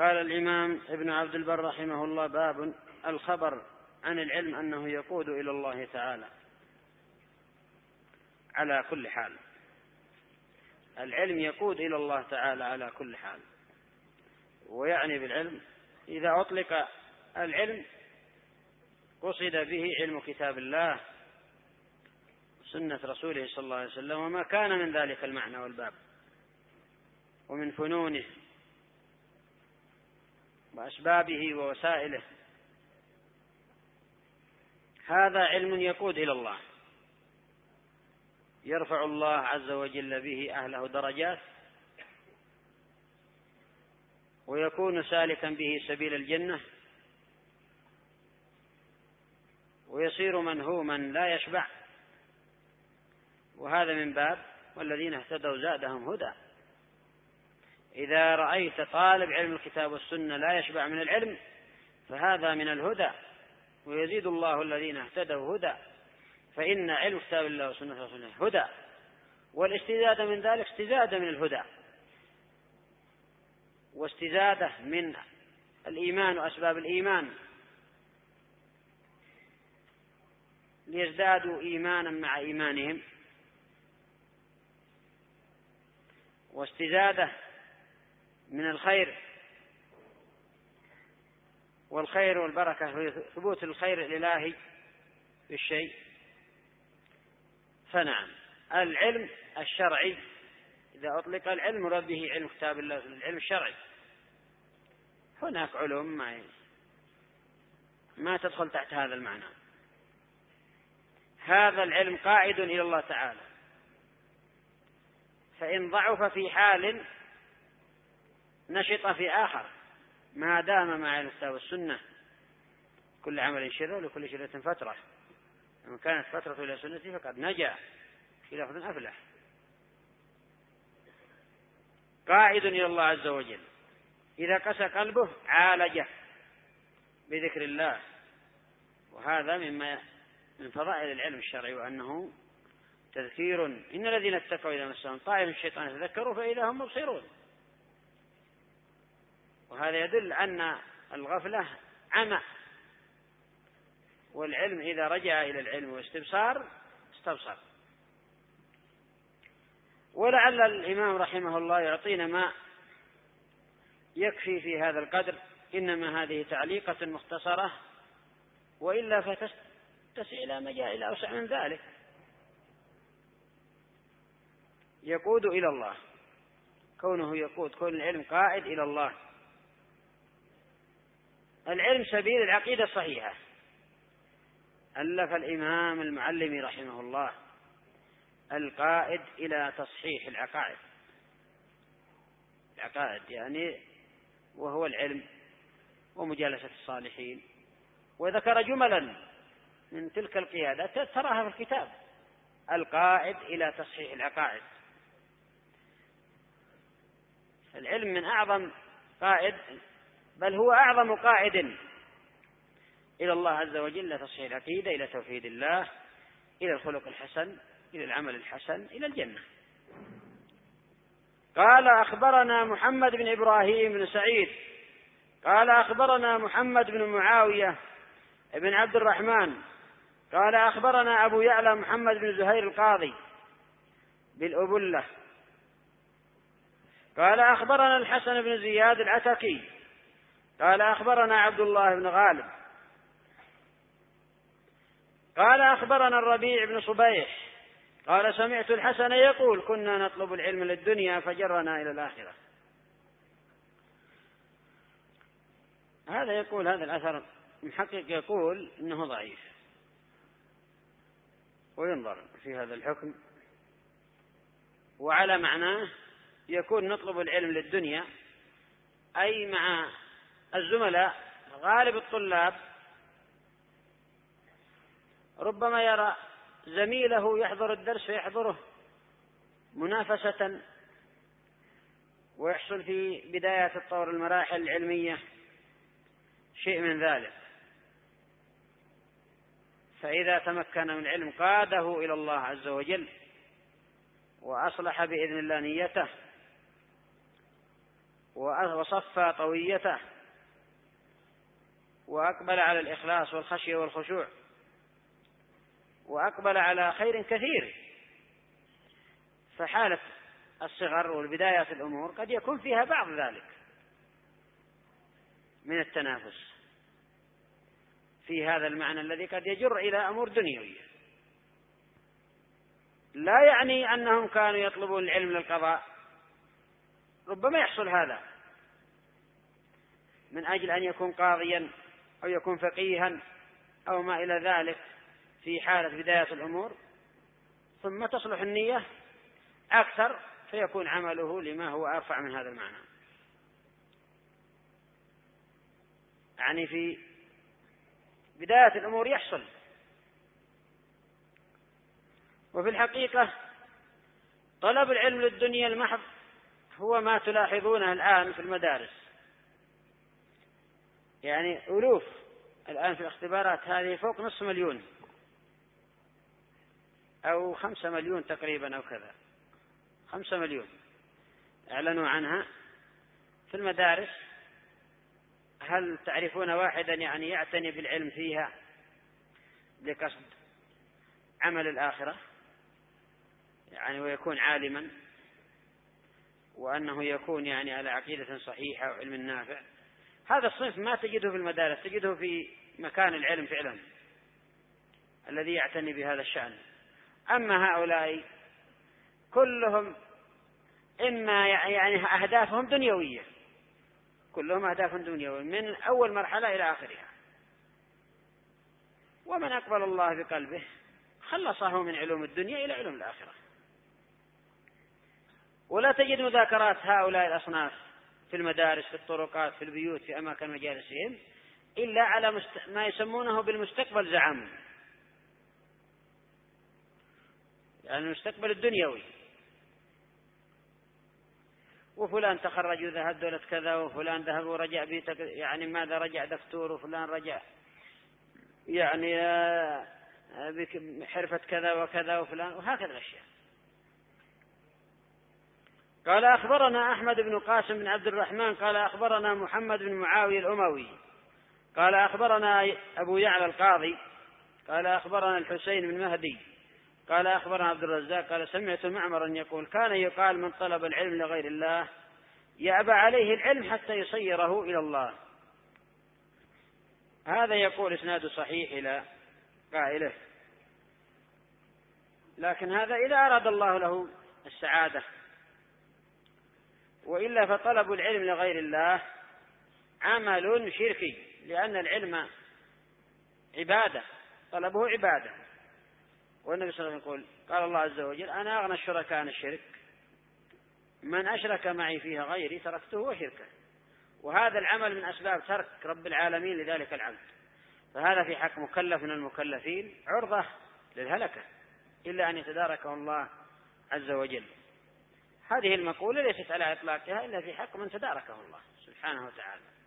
قال الإمام ابن عبد البر رحمه الله: باب الخبر عن العلم أنه يقود إلى الله تعالى على كل حال. العلم يقود إلى الله تعالى على كل حال. ويعني بالعلم إذا أطلق العلم قصد به علم كتاب الله وسنة رسوله صلى الله عليه وسلم وما كان من ذلك المعنى والباب ومن فنونه وأسبابه ووسائله. هذا علم يقود إلى الله، يرفع الله عز وجل به أهله درجات، ويكون سالكا به سبيل الجنة، ويصير منهوما لا يشبع. وهذا من باب والذين اهتدوا زادهم هدى. إذا رأيت طالب علم الكتاب والسنة لا يشبع من العلم فهذا من الهدى، ويزيد الله الذين اهتدوا هدى. فإن علم كتاب الله وسنة رسوله هدى، والاستزادة من ذلك استزادة من الهدى، واستزادة من الإيمان وأسباب الإيمان، ليزدادوا إيمانا مع إيمانهم، واستزادة من الخير، والخير والبركة في ثبوت الخير الإلهي في الشيء. فنعم العلم الشرعي إذا أطلق العلم مراد به علم كتاب الله العلم الشرعي. هناك علوم ما تدخل تحت هذا المعنى. هذا العلم قائد إلى الله تعالى، فإن ضعف في حال نشط في آخر ما دام مع الكتاب والسنة. كل عمل شر ولكل شرة فترة، ومن كانت فترة إلى سنتي فقد نجا في لفظ أفلح. قائد إلى الله عز وجل، إذا قسى قلبه عالجه بذكر الله. وهذا مما من فضائل العلم الشرعي، وأنه تذكير. إن الذين اتقوا إذا مسهم طائف الشيطان يتذكروا فإذا هم مبصرون. وهذا يدل أن الغفلة عمى، والعلم إذا رجع إلى العلم واستبصار استبصر. ولعل الإمام رحمه الله يعطينا ما يكفي في هذا القدر، إنما هذه تعليقة مختصرة، وإلا فتتسع إلى مجال أوسع من ذلك. يقود إلى الله، كونه يقود، كون العلم قائد إلى الله. العلم سبيل العقيدة الصحيحة. ألف الإمام المعلمي رحمه الله القائد إلى تصحيح العقائد يعني وهو العلم ومجالسة الصالحين. وذكر جملا من تلك القيادات تراها في الكتاب: القائد إلى تصحيح العقائد. العلم من أعظم قائد، بل هو أعظم قائد إلى الله عز وجل، إلى تصحيح العقيدة، إلى توحيد الله، إلى الخلق الحسن، إلى العمل الحسن، إلى الجنة. قال: أخبرنا محمد بن إبراهيم بن سعيد قال: أخبرنا محمد بن معاوية بن عبد الرحمن قال: أخبرنا أبو يعلى محمد بن زهير القاضي بالأبلة قال: أخبرنا الحسن بن زياد العتكي قال: أخبرنا عبد الله بن غالب قال: أخبرنا الربيع بن صبيح قال: سمعت الحسن يقول: كنا نطلب العلم للدنيا فجرنا إلى الآخرة. هذا يقول هذا الأثر محقق يقول إنه ضعيف، وينظر في هذا الحكم. وعلى معناه يكون نطلب العلم للدنيا، أي مع الزملاء. غالب الطلاب ربما يرى زميله يحضر الدرس فيحضره منافسة، ويحصل في بداية الطور المراحل العلمية شيء من ذلك. فإذا تمكن من العلم قاده إلى الله عز وجل، وأصلح بإذن الله نيته، وصفى طويته وأقبل على الإخلاص والخشية والخشوع وأقبل على خير كثير، فحالة الصغر والبدايات الأمور قد يكون فيها بعض ذلك من التنافس في هذا المعنى الذي قد يجر إلى أمور دنيوية. لا يعني أنهم كانوا يطلبون العلم للقضاء، ربما يحصل هذا من أجل أن يكون قاضيا أو يكون فقيها أو ما إلى ذلك في حالة بداية الأمور، ثم تصلح النية أكثر فيكون عمله لما هو أرفع من هذا المعنى. يعني في بداية الأمور يحصل. وفي الحقيقة طلب العلم للدنيا المحض هو ما تلاحظونه الآن في المدارس، يعني ألوف الآن في الاختبارات هذه فوق 500,000 أو 5 مليون تقريبا أو كذا، 5 مليون أعلنوا عنها في المدارس. هل تعرفون واحدا يعني يعتني بالعلم فيها لقصد عمل الآخرة يعني ويكون عالما وأنه يكون يعني على عقيدة صحيحة وعلم نافع؟ هذا الصنف ما تجده في المدارس، تجده في مكان العلم فعلا الذي يعتني بهذا الشأن. أما هؤلاء كلهم إما يعني أهدافهم دنيوية، كلهم أهداف دنيوية من أول مرحلة إلى آخرها. ومن أقبل الله بقلبه خلصه من علوم الدنيا إلى علوم الآخرة. ولا تجد مذاكرات هؤلاء الأصناف في المدارس، في الطرقات، في البيوت، في أماكن مجالسهم إلا على ما يسمونه بالمستقبل زعم، يعني المستقبل الدنيوي. وفلان تخرج وذهب دولة كذا، وفلان ذهب ورجع يعني ماذا رجع دكتور، وفلان رجع يعني بحرفة كذا وكذا، وفلان، وهكذا الأشياء. قال أخبرنا أحمد بن قاسم بن عبد الرحمن قال أخبرنا محمد بن معاوية الأموي قال أخبرنا أبو يعلى القاضي قال أخبرنا الحسين بن مهدي قال أخبرنا عبد الرزاق قال سمعت معمرا يقول كان يقال من طلب العلم لغير الله يأبى عليه العلم حتى يصيره إلى الله. هذا يقول إسناد صحيح إلى قائله، لكن هذا إذا أراد الله له السعادة، وإلا فطلب العلم لغير الله عمل شركي، لأن العلم عبادة، طلبه عبادة. والنبي صلى الله عليه وسلم يقول قال الله عز وجل أنا أغنى الشركاء عن الشرك، من أشرك معي فيها غيري تركته وشركه. وهذا العمل من أسباب ترك رب العالمين لذلك العبد، فهذا في حق مكلف من المكلفين عرضة للهلكة إلا أن يتداركه الله عز وجل. هذه المقولة ليست على إطلاقها إلا في حق من تداركه الله سبحانه وتعالى.